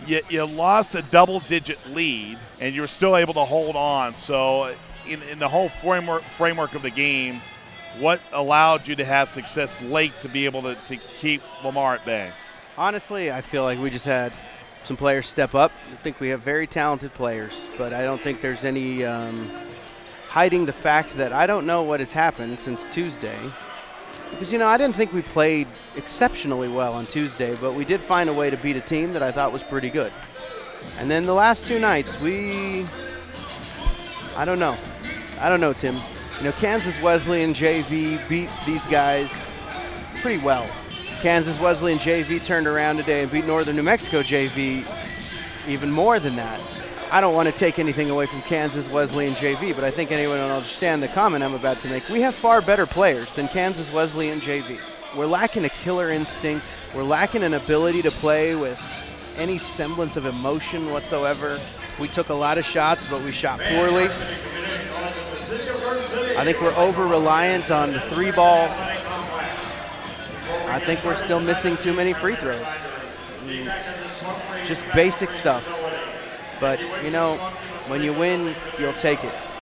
you lost a double-digit lead, and you were still able to hold on. So in the whole framework of the game, what allowed you to have success late to be able to keep Lamar at bay? Honestly, I feel like we just had some players step up. I think we have very talented players, but I don't think there's any hiding the fact that I don't know what has happened since Tuesday. Because, I didn't think we played exceptionally well on Tuesday, but we did find a way to beat a team that I thought was pretty good. And then the last two nights, I don't know, Tim. Kansas Wesleyan JV beat these guys pretty well. Kansas Wesleyan JV turned around today and beat Northern New Mexico JV even more than that. I don't want to take anything away from Kansas Wesleyan JV, but I think anyone will understand the comment I'm about to make. We have far better players than Kansas Wesleyan JV. We're lacking a killer instinct. We're lacking an ability to play with any semblance of emotion whatsoever. We took a lot of shots, but we shot poorly. I think we're over-reliant on the three ball. I think we're still missing too many free throws. Just basic stuff. But, when you win, you'll take it.